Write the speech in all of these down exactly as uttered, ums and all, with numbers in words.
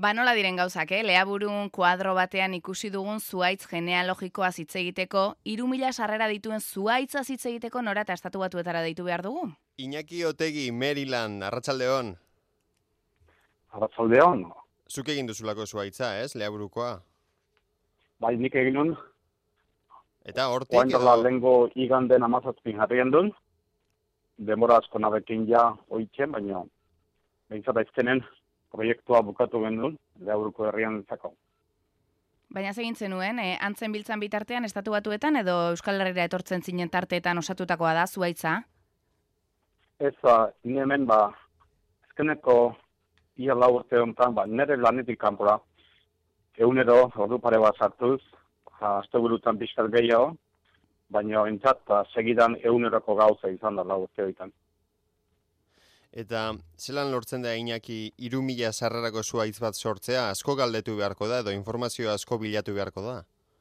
Ba nola diren gauzak, eh? Leaburun kuadro batean ikusi dugun zuhaitz genealogikoa hitz egiteko, hiru mila sarrera dituen zuhaitza hitz egiteko nora eta estatu batuetara deitu behar dugu? Iñaki Otegi, Maryland, arratsaldeon. Arratsaldeon. Zuk egin duzulako zuhaitza, ez? Leaburukoa. Bai, nik egin nun. Eta hortik edo... Oain lehenko iganden amazazpin jarrien duen. Demora asko nabekin ja oitzen, baina behintzat aiztenen proiektua bukatu gendun, Leaburuko herrian zako. Baina egin zenuen, eh? Antzen biltzan bitartean estatu batuetan edo Euskal Herrira etortzen zinen tarteetan osatutakoa da, zuhaitza? Ez, ni hemen, ba, ezkeneko ia lau urte honetan, ba, nire lanetik kanpora, egunero, ordu pare bat sartuz, azte burutan pixkat gehiago, baina entzat, segidan eguneroko gauza izan da lau urte honetan. Eta zelan lortzen da Iñaki hiru mila sarrerako zuhaitz bat sortzea, asko galdetu beharko da edo informazio asko bilatu beharko da?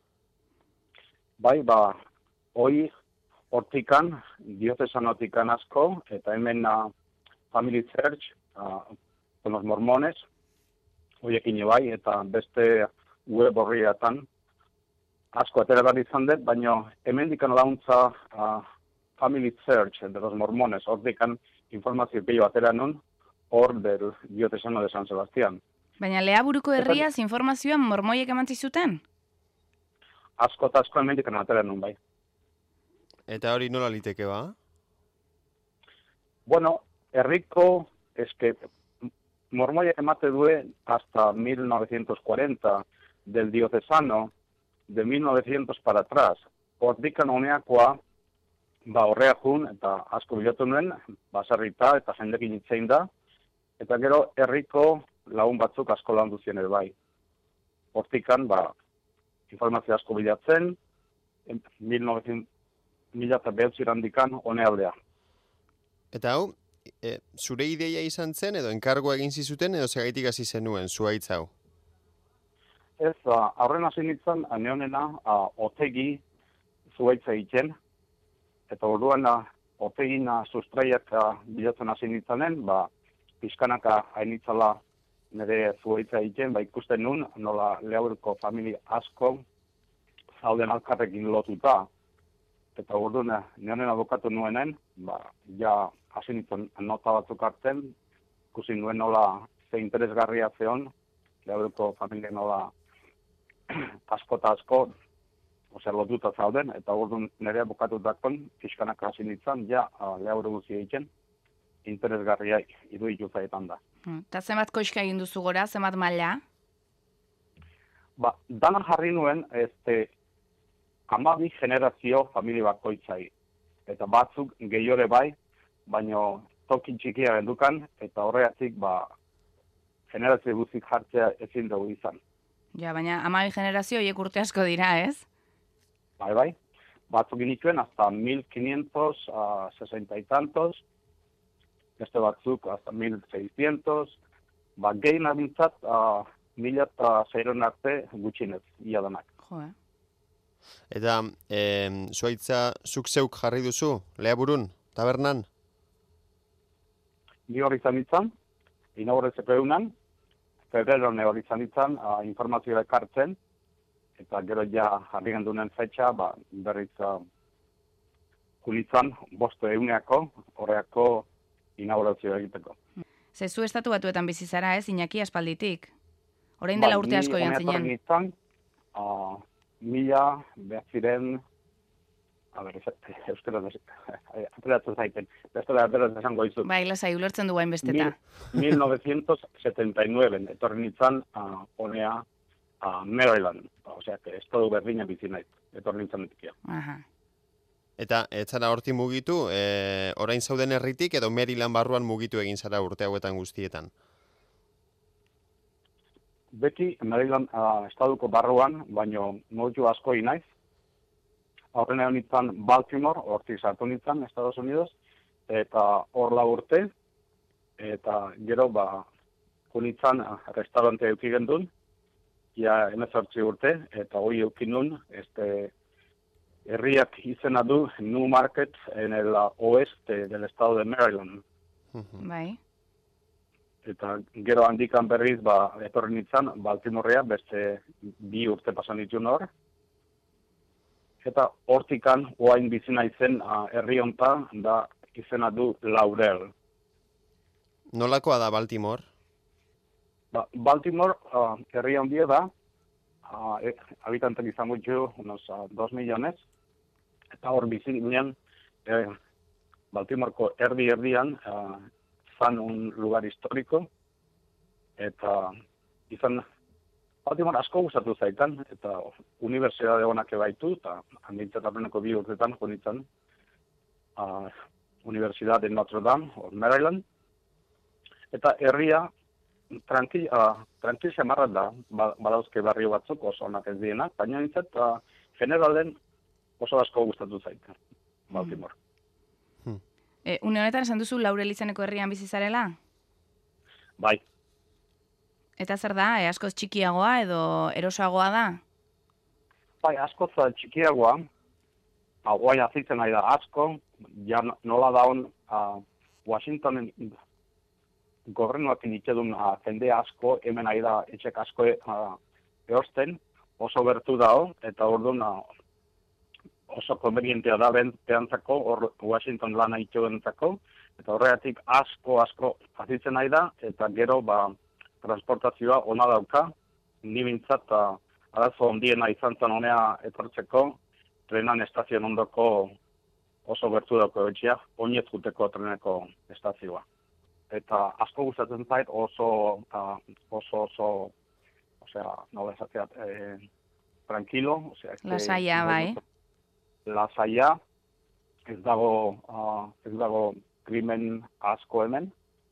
Bai, ba, hoi hortikan, diocesanotikan asko, eta hemen uh, Family Church, uh, con los mormones, hoiekin bai, eta beste web horriatan asko atera behar izan dut, baina hemen dikan launtza uh, Family Church de los mormones, hortikan informazio pilo atera nun, hor del diocesano de San Sebastián. Baina Leaburuko herriaz informazioa mormoiek emantzi zuten? Asko eta asko hemen dikan atera nun, bai. Eta hori nola liteke ba? Bueno, herriko, eske, mormoiek emate due hasta mil novecientos cuarenta del diocesano, de mil novecientos para atrás. Hor dikan honeakoa, ba horrea jun, eta asko bilatu nuen, basarrita eta jendekin itzein da, eta gero herriko lagun batzuk asko lan duzien ere bai. Hortikan, ba, informazio asko bilatzen, mila eta behatziran dikan hone aldea. Eta hau, e, zure ideia izan zen, edo enkargoa egin zizuten, edo segaitik hasi zenuen, zuhaitz hau? Ez, aurren hasi nintzen, neonena, Otegi zuhaitza egiten, eta orduan Otegina sustraiak bilatzen hasi nintzanen, ba, pizkanaka hainitzala nire zuhaitza egiten, ba, ikusten nun, nola Leaburuko familia asko zauden alkarrekin lotuta. Eta orduan, neonen abokatu nuenen, ba, ja hasi nintzen nota batzuk hartzen, ikusi nuen nola ze interesgarria zeon, Leaburuko familia nola asko eta asko, osea, lotuta zauden, eta orduan nire abokatu dakon, pixkanak hasi nintzen, ja, Leaburu guzti egiten, interesgarria iruditu zaietan da. Eta zenbat koizka egin duzu gora, zenbat maila? Ba, dana jarri nuen, este, hamabi generazio familia bakoitzai. Eta batzuk gehiore bai, baino toki txikia gendukan, eta horregatik, ba, generazio guztik jartzea ezin dugu izan. Ja, baina hamabi generazio horiek urte asko dira, ez? Bai, bai. Batzuk inituen hasta mil quinientos sesenta y tantos, beste batzuk hasta mil seiscientos, ba, gehin abintzat uh, mila eta zeiron arte gutxinez, ia danak. Jo, eh? Eta, eh, zuhaitza zuk zeuk jarri duzu, Leaburun, tabernan? Ni hori izan ditzan, inauguratzeko egunan, febreron hori izan ditzan, uh, informazioa ekartzen, eta gero ja jarri gendunen fetxa, ba, berriz uh, kulitzan, bosto eguneako, horreako inaugurazioa egiteko. Zezu estatu batuetan bizi zara, ez, Iñaki, aspalditik? Orain dela urte asko joan zinen. Ba, ni honetan uh, mila, behatziren, a ber, euskera apelatzen zaiten, bestela beraz esango izut. Bai, lasai, ulertzen du hain besteta. mil novecientos setenta y nueve, etorri nintzen, uh, honea, a Maryland, osea, que estadu berdina bizi naiz, etor nintzen etikia. Aha. Eta, ez zara horti mugitu, e, orain zauden herritik edo Maryland barruan mugitu egin zara urte hauetan guztietan? Beti, Maryland uh, estaduko barruan, baino mugitu asko inaiz. Horren egon nintzen Baltimore, hortik sartu nintzen, Estados Unidos, eta hor la urte, eta gero, ba, kunitzen uh, restaurante euki gendun, ja hemezortzi urte, eta hoi eukin nun, este, herriak izena du Newmarket en el oeste del estado de Maryland. Bai. eta gero handikan berriz, ba, etorri nintzen, Baltimorrea, beste bi urte pasan dituen hor. Eta hortikan, oain bizina izen, uh, herri honta, da izena du Laurel. Nolakoa da Baltimore? Ba, Baltimore, uh, herri handia da, uh, e, habitanten izango ditu, unos uh, dos millones, eta hor bizi ginen, eh, Baltimoreko erdi-erdian, uh, zan un lugar historiko, eta izan, Baltimore asko gustatu zaitan, eta unibertsitate honak ebaitu, eta handintzatapeneko bi urtetan, jonitzen, uh, Universidad de Notre Dame, or Maryland, eta herria, tranquil, uh, tranquil xamarrat da, ba, badauzke barrio batzuk oso onak ez dienak, baina nintzat, uh, generalen oso asko gustatu zaitan, Baltimore. E, une honetan esan duzu Laurel izeneko herrian bizi zarela? Bai. Eta zer da, e, askoz txikiagoa edo erosoagoa da? Bai, askoz txikiagoa, guai azitzen nahi da asko, ja nola daun uh, Washingtonen gobernuak ditedun uh, jende asko, hemen nahi da etxek asko uh, eosten, oso bertu dao, eta orduan uh, oso konvenientea da behantzako, hor Washington lana itxoentzako, eta horregatik asko, asko azitzen nahi da, eta gero ba, transportazioa ona dauka, ni bintzat, uh, arazo ondiena izan zen honea etortzeko, trenan estazioan ondoko oso bertu dauko etxea, oinez juteko treneko estazioa. Eta asko gustatzen zait oso, uh, oso, oso, osea, nola esateat, eh, tranquilo, osea, lasaia, bai. Lasaia, ez dago, uh, ez dago krimen asko hemen.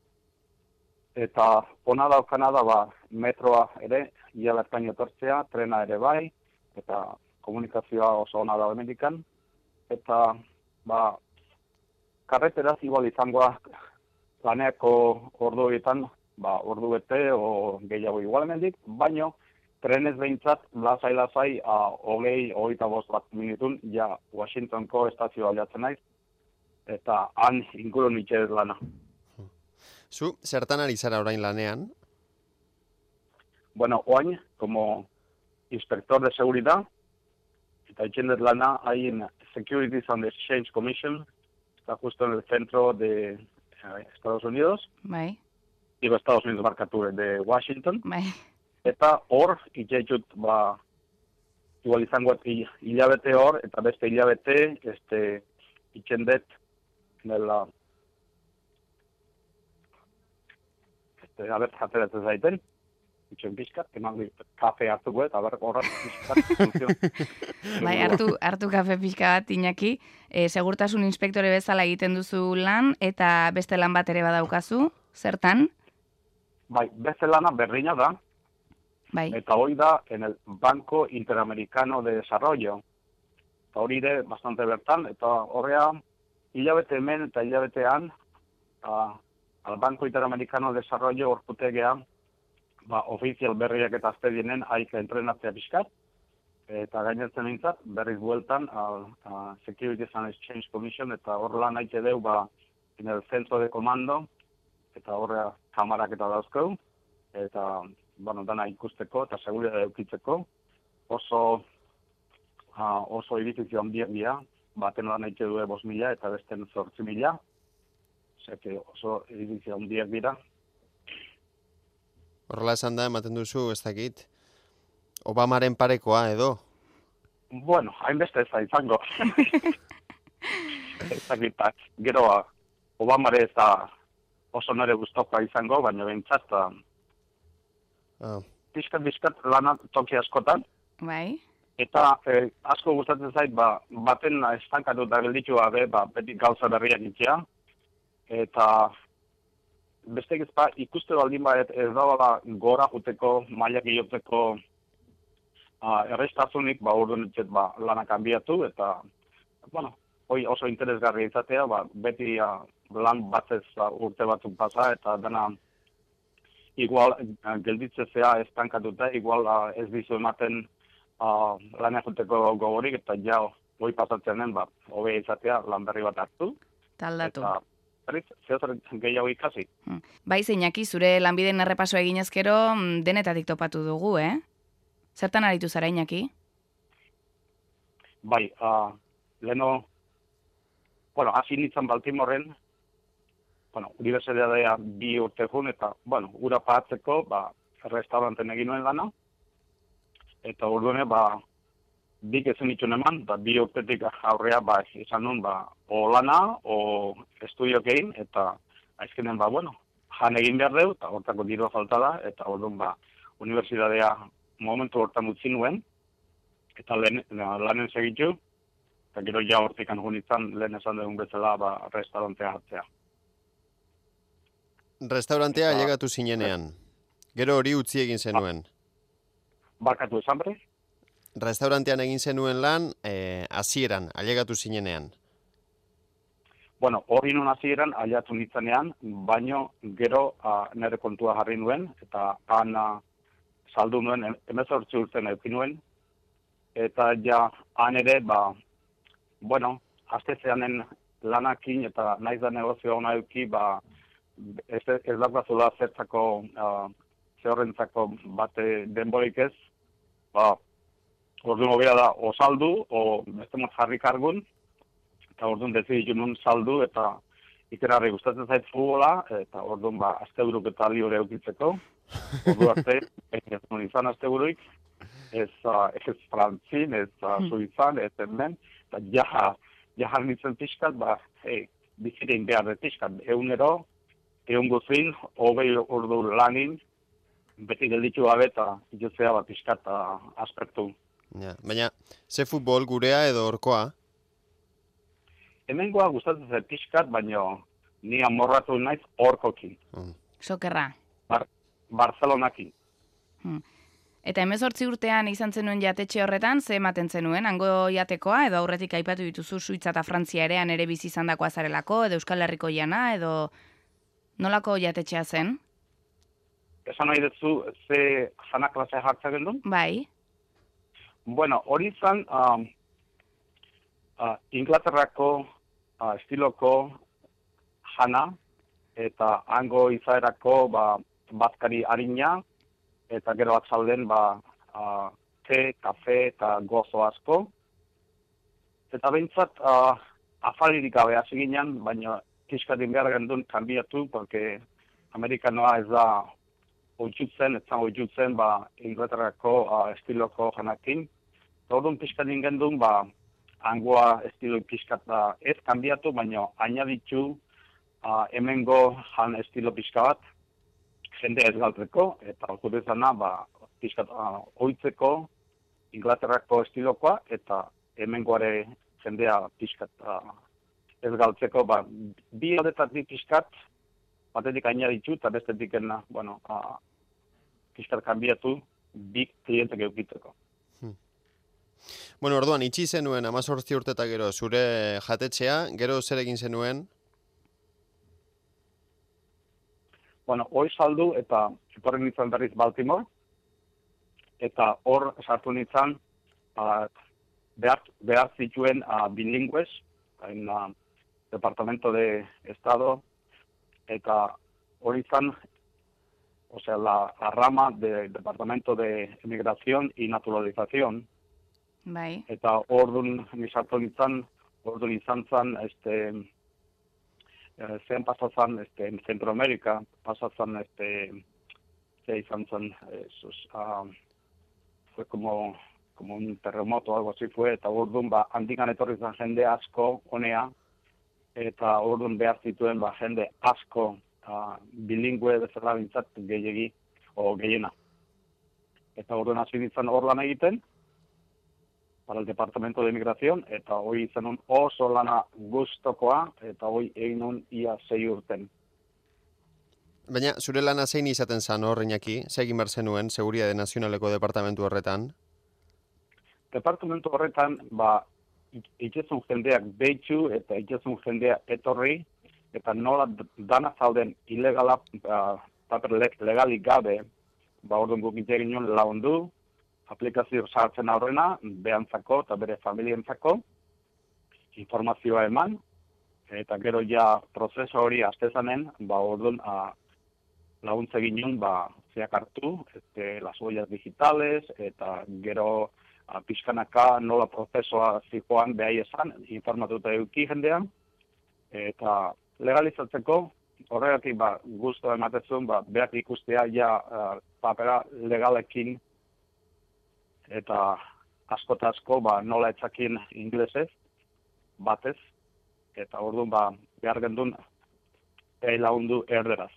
Eta ona daukana da, ba, metroa ere, ia bertaino etortzea, trena ere bai, eta komunikazioa oso ona da hemendikan. Eta, ba, karreteraz igual izangoa laneako orduetan, ba, ordu bete o gehiago igual hemendik, baino, trenez behintzat, lasai-lasai, uh, hogei, hogeita bost bat minutun, ja Washingtonko estazioa aldatzen naiz, eta han inguru nitxe lana. Zu, zertan ari zara orain lanean? Bueno, oain, como inspector de seguridad, eta itxen dut lana, hay en Securities and Exchange Commission, está justo en el centro de eh, Estados Unidos, Bai. digo Estados Unidos markatu, de Washington, Bai. eta hor, itxeitut, ba, igual izango hilabete hor, eta beste hilabete, este, itxendet, nela, este, a ber, jateratzen zaiten, itxen pixkat, eman kafe hartuko, eta ber, horrat pixkat, Bai, hartu, hartu kafe pixka bat, Iñaki, e, segurtasun inspektore bezala egiten duzu lan, eta beste lan bat ere badaukazu, zertan? Bai, beste lana berdina da, Bai. eta hori da en el Banco Interamericano de Desarrollo. Eta hori ere bastante bertan, eta horrea hilabete hemen eta hilabetean uh, al Banco Interamericano de Desarrollo orputegea ba, ofizial berriak eta azte dienen haik entrenatzea pixkat, eta gainertzen nintzat, berriz bueltan al uh, Securities and Exchange Commission, eta hor lan haite deu ba, en el centro de comando, eta horrea kamarak eta dauzkeu, eta bueno, dana ikusteko eta seguridade eukitzeko, oso uh, oso edifizio handiak dira, baten lan egite du bost mila eta besten zortzi mila, osea que oso edifizio handiak dira. Horrela esan da, ematen duzu, ez dakit, Obamaren parekoa edo? Bueno, hainbeste ez da izango. Ez dakit, gero Obamare ez da oso nire guztokoa izango, baina behintzat, Ah. Bizkat, bizkat lana toki askotan, Bai. eta eh, asko gustatzen zait, ba, baten estankatu eta gelditu gabe, ba, beti gauza berriak itzea, eta besteik ez ba, ikuste baldin ba, ez da gora juteko, mailak ioteko uh, errestazunik, ba, urduan etxet, ba, lana kanbiatu, eta, bueno, hoi oso interesgarria izatea, ba, beti uh, lan batzez uh, urte batzuk pasa, eta dena igual uh, gelditzezea estankatuta, igual uh, ez dizu ematen uh, lan egoteko gogorik, eta ja hoi pasatzen den, ba, hobe izatea lan berri bat hartu. Taldatu. Eta, berriz, zeozer gehiago ikasi. Bai, Iñaki, zure lanbideen errepaso eginez gero mm, denetatik topatu dugu, eh? Zertan aritu zara, Iñaki? Bai, uh, leno, bueno, hasi nintzen Baltimoren, bueno, unibertsitatea bi urte jun, eta, bueno, ura pahatzeko, ba, restauranten egin nuen lana, eta orduan, ba, bik ezin itun eman, ba, bi urtetik aurrea, ba, izan nun, ba, o lana, o estudiok egin, eta aizkenen, ba, bueno, jan egin behar deu, eta hortako dirua falta da, eta orduan, ba, unibertsitatea momentu hortan utzi nuen, eta lehen, lanen segitu, eta gero ja hortik angun izan, lehen esan dugun bezala, ba, restaurantea hartzea. Restaurantea ailegatu zinenean. Gero hori utzi egin zenuen. Barkatu esan bere? Restaurantean egin zenuen lan, eh, hasieran, ailegatu zinenean. Bueno, hori nun hasieran ailegatu nintzenean, baino gero a, nire kontua jarri nuen, eta han a, saldu nuen, emezortzi urten eukin nuen, eta ja han ere, ba, bueno, astezeanen lanakin eta naiz da negozio hona euki, ba, ez, ez dakazula zertzako, uh, zehorrentzako bate denborik ez, ba, orduan hobea da, o saldu, o beste mot jarri kargun, eta orduan deziditu nun saldu, eta ikerarri gustatzen zait futbola, eta orduan, ba, asteburuk eta libre eukitzeko, ordu arte, ez nun izan asteburuik, ez, uh, ez frantzin, ez uh, suizan, ez hemen, eta ja, ja jarnitzen pixkat, ba, hey, bizirein behar de pixkat, egunero, egun guzin, hogei ordu lanin, beti gelditu gabe eta jotzea bat pixkat aspektu. Ja, baina, ze futbol gurea edo orkoa? Hemengoa gustatzen zen pixkat, baina ni amorratu naiz orkokin. Mm. Sokerra. Bar Barcelonakin. Hmm. Eta hemezortzi urtean izan zenuen jatetxe horretan, ze ematen zenuen, hango jatekoa, edo aurretik aipatu dituzu Suitza eta Frantzia erean ere bizi izandakoa zarelako, edo Euskal Herriko jana, edo nolako jatetxea zen? Esan nahi dutzu, ze jana klasea jartzen gendun? Bai. Bueno, hori izan, um, uh, Inglaterrako uh, estiloko jana, eta hango izaerako ba, bazkari harina, eta gero atzalden ba, uh, te, kafe eta gozo asko. Eta behintzat, uh, afalirik gabe hasi ginen, baina kiskatin behar gendun kanbiatu, porque amerikanoa ez da oitzutzen, ez zan oitzutzen, ba, Inglaterrako uh, estiloko janakin. Orduan pixkatin gendun, ba, hangoa estilo pixkat uh, ez kanbiatu, baina añaditu uh, hemengo jan estilo pixka bat, jende ez galtzeko, eta alkut izana, ba, pixkat uh, oitzeko Inglaterrako estilokoa, eta hemengoare jendea pixkat uh, ez galtzeko, ba, bi aldetatik pixkat, batetik añaditu, eta bestetik, bueno, uh, pixkat kanbiatu, bi klientek eukitzeko. Hmm. Bueno, orduan, itxi zenuen amazortzi urteta gero zure jatetxea, gero zer egin zenuen? Bueno, hori saldu eta etorri nintzen berriz Baltimore, eta hor sartu nintzen uh, behar, behar zituen uh, bilingües, en uh, Departamento de Estado, eta hori izan, o sea, la, la rama del Departamento de Emigración y Naturalización. Bai. Eta orduan nisartu nintzen, orduan izan zen, este, eh, zen pasazan, este, en Centroamérica, pasazan, este, ze izan zen, esos, uh, fue como, como un terremoto o algo así fue, eta orduan, ba, handikan etorri zen jende asko, honea, eta orduan behar zituen, ba, jende asko, uh, bilingüe bezala bintzat gehiegi, o gehiena. Eta orduan hasi nintzen hor lan egiten, para el Departamento de Migración, eta hoi izan un oso lana gustokoa, eta hoi egin un ia sei urten. Baina, zure lana zein izaten zan hor, Iñaki? Zegin behar zenuen, Seguridade Nazionaleko departamentu horretan? Departamentu horretan, ba, itxezun jendeak behitu, eta itxezun jendeak etorri, eta nola dana zauden ilegala, uh, paper legalik gabe, ba, orduan guk egin nuen laundu, aplikazio sartzen aurrena, behantzako eta bere familientzako, informazioa eman, eta gero ja prozesu hori astezanen, ba orduan a, laguntza ginen, ba, zeak hartu, este, las huellas digitales, eta gero a, pixkanaka nola prozesua zikoan behai esan, informatuta euki jendean, eta legalizatzeko, horregatik ba, guztu ematezun, ba, behak ikustea ja uh, papera legalekin, eta asko eta asko ba, nola etzakin inglesez, batez, eta orduan ba, behar gendun behai lagundu erderaz.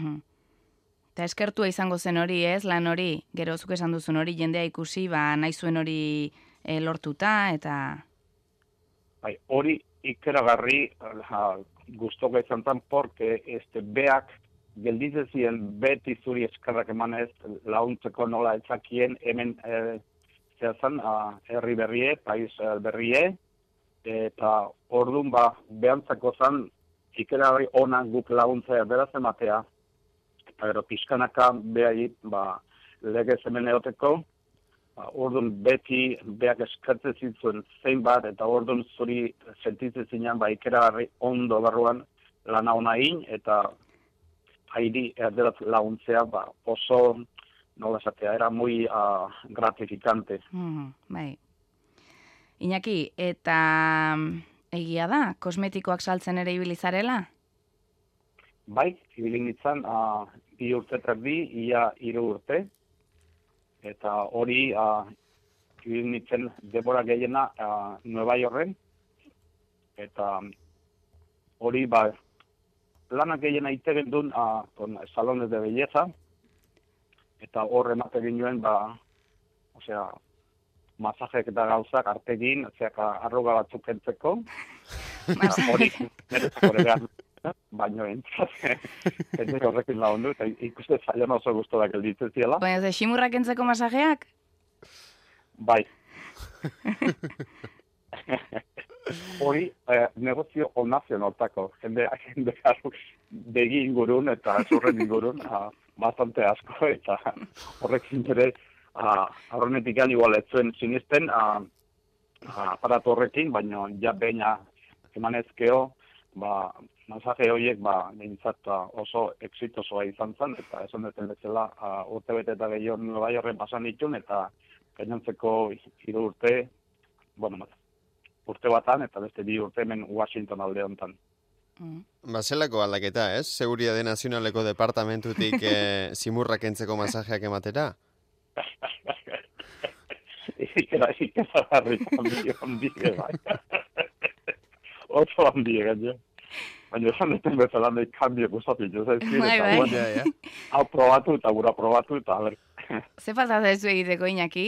Eta eskertua izango zen hori, ez, lan hori, gero zuk esan duzun hori, jendea ikusi, ba, nahi zuen hori e, lortuta, eta... Bai, hori ikeragarri uh, guztoka izan zen, porque este, beak gelditzen ziren beti zuri eskerrak emanez launtzeko nola etzakien hemen eh, zehazan, uh, herri berrie, paiz uh, berrie, eta orduan ba, behantzako zen ikeragarri onan guk laguntza erderaz ematea, eta gero pixkanaka behai ba, legez hemen eoteko, ba, orduan beti beak eskertzen zitzuen zein bat, eta orduan zuri sentitzen zinean ba, ikeragarri ondo barruan lana ona egin, eta hairi erderaz laguntzea ba, oso, nola esatea, era muy uh, gratificante. Mm, bai. Iñaki, eta egia da, kosmetikoak saltzen ere ibili zarela? Bai, ibili nintzen, uh, bi urte terdi, ia hiru urte, eta hori uh, ibili nintzen denbora gehiena uh, Nueva Yorken, eta hori ba, lanak gehiena itegen duen uh, con salones de belleza, eta hor emate ginoen, ba, osea, masajek eta gauzak artegin, zeak arruga batzuk kentzeko, hori nerezako erean, baino entzat, ez horrekin lagundu, eta ikuste zailan oso guztorak gelditzen ziela. Baina ze ximurrak entzeko masajeak? Bai. Hori eh, negozio onazionaltako, jende, jende begi ingurun eta zurren ingurun, ah, bastante asko, eta horrekin ere, Uh, Arronetik gan igual ez zuen sinisten uh, uh, aparatu horrekin, baina ja beina emanezkeo, ba, masaje horiek ba, behintzat uh, oso exitosoa izan zen, eta esan duten bezala uh, urte bete eta gehiago Nueva Yorken pasan ditun, eta gainontzeko hiru urte, bueno, urte batan, eta beste bi urte hemen Washington alde honetan. Mm. Bazelako aldaketa, ez? Seguridade Nazionaleko departamentutik eh, simurrak entzeko masajeak ematera? Ikera, ikera garri handi, handi, bai. Oso handi, gaino. Baina esan duten bezala nahi kanbio gustatu, jo zaizkir, eta bueno, hau probatu eta gura probatu, eta a ber. Ze falta zaizu egiteko, Iñaki?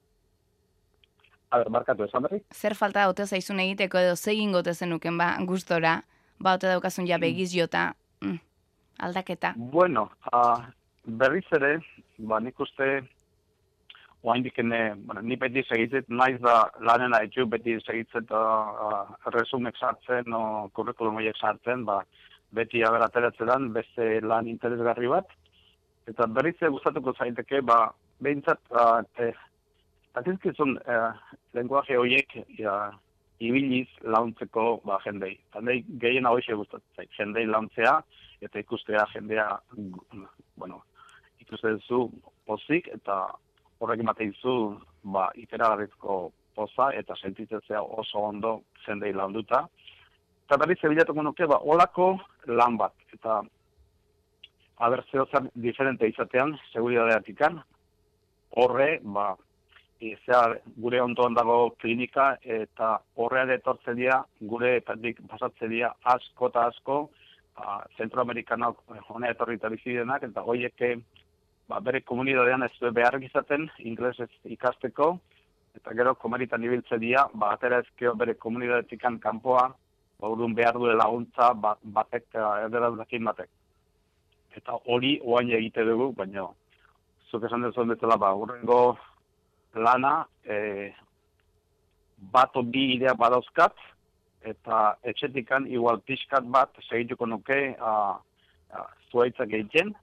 A ber, markatu esan berri? Zer falta ote zaizun egiteko edo zegin gote zenuken, ba, gustora, ba, ote daukazun ja begiz jota, mm, aldaketa? Bueno, uh, berriz ere, ba, nik uste, oaindik ene, bueno, ni beti segitzet, naiz da lanena etxu beti segitzet uh, resumek sartzen, o kurrikulum horiek sartzen, ba, beti abera teratzeran, beste lan interesgarri bat. Eta berriz gustatuko zaiteke, ba, behintzat, uh, eh, takizkizun uh, lenguaje horiek uh, ibiliz launtzeko ba, jendei. Jendei gehien hau ise gustatzen zait, jendei launtzea, eta ikustea jendea, bueno, ikuste duzu pozik, eta horrek ematen zu, ba, ikeragarrizko poza, eta sentitzea oso ondo jendei launduta. Eta berriz bilatuko nuke, ba, olako lan bat. Eta, haber zehozan diferente izatean, seguridadeatikan, horre, ba, izea, gure ondoan dago klinika, eta horrean etortzen dira, gure etatik pasatzen dira asko eta asko, ba, Zentroamerikanok honea etorrita bizidenak, eta hoieke, ba, bere komunidadean ez du behar izaten, inglesez ikasteko, eta gero komeritan ibiltzen dira, ba, atera ezkeo bere komunidadetikan kanpoa, ba, urduan behar duela laguntza bat, batek, erderadunekin batek. Eta hori oain egite dugu, baina zuk esan duzuen bezala, ba, urrengo lana, e, bat o bi idea badauzkat, eta etxetikan igual pixkat bat segituko nuke a, a, zuaitzak egiten,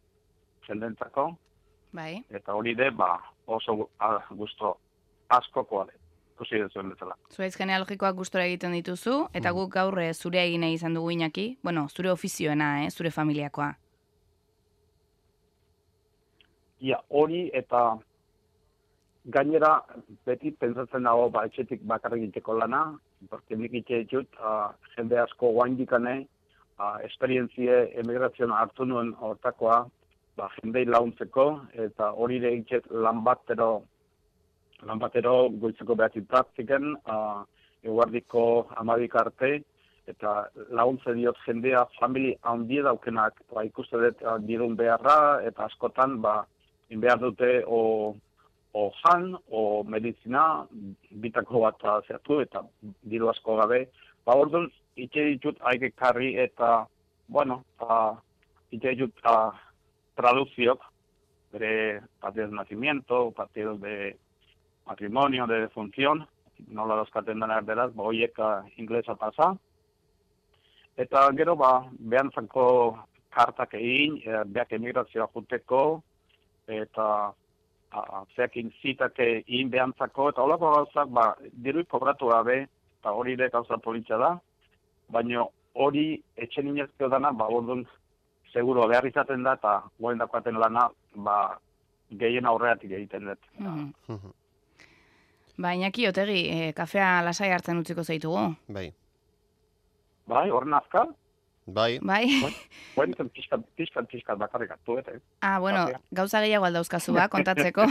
jendentzako, bai. Eta hori de, ba, oso a, gusto askokoa de. ikusi duzuen bezala. Zuaitz genealogikoak gustora egiten dituzu, eta guk gaur eh, zure egin nahi izan dugu Iñaki, bueno, zure ofizioena, eh, zure familiakoa. Ia, hori eta gainera beti pentsatzen dago ba, etxetik bakarrik egiteko lana, porque nik itxe ditut, uh, jende asko guaindikane, uh, esperientzie emigrazioan hartu nuen hortakoa, ba, jendei launtzeko, eta hori ere itxet lan batero, lan batero goitzeko behatik praktiken, uh, eguardiko amadik arte, eta laguntze diot jendea famili handi daukenak, ba, ikuste dut uh, dirun beharra, eta askotan, ba, behar dute o, o jan, o medizina, bitako bat zertu, eta diru asko gabe. Ba, orduan, itxe ditut haike karri eta, bueno, uh, itxe ditut uh, traduziok, bere partidos de nacimiento, partidos de matrimonio, de defunción, nola dauzkaten dena erderaz, ba, horiek uh, inglesa pasa. Eta gero, ba, behantzako kartak egin, eh, beak emigrazioa juteko, eta zeakin zitak egin behantzako, eta holako gauzak, ba, dirui kobratu gabe, eta hori ere gauza politxa da, baina hori etxen inezkeo dana, ba, orduan, seguro behar izaten da, eta goen dakoaten lana, ba, gehien aurreatik egiten dut. Mm-hmm. Ba, Iñaki, Otegi, eh, kafea lasai hartzen utziko zaitugu. Bai. Bai, horren azka? Bai. Bai. Buen, pixkat, pixkat, pixkat bakarrik hartu, eta. Ah, bueno, gauza gehiago aldauzkazu ba, kontatzeko.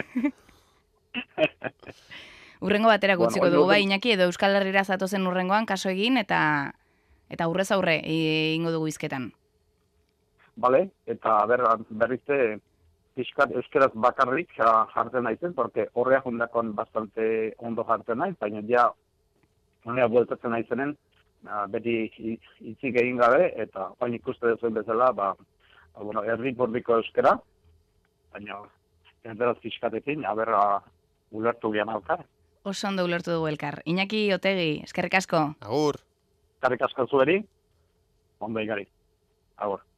Urrengo batera gutziko bueno, dugu, bai, Iñaki, edo Euskal Herrira zatozen urrengoan kaso egin, eta eta aurrez aurre ingo dugu izketan. Bale, eta ber, berrizte pixkat euskeraz bakarrik jartzen naizen, porque horrea jundakon bastante ondo jartzen naiz, baina ja honea bueltatzen naizenen, beti hitzik egin gabe, eta bain ikuste duzuen bezala, ba, bueno, herri bordiko euskera, baina erderaz pixkatekin, aberra ulertu gian alkar. Oso ondo ulertu dugu elkar. Iñaki Otegi, eskerrik asko. Agur. Eskerrik asko zueri, ondo igari. Agur.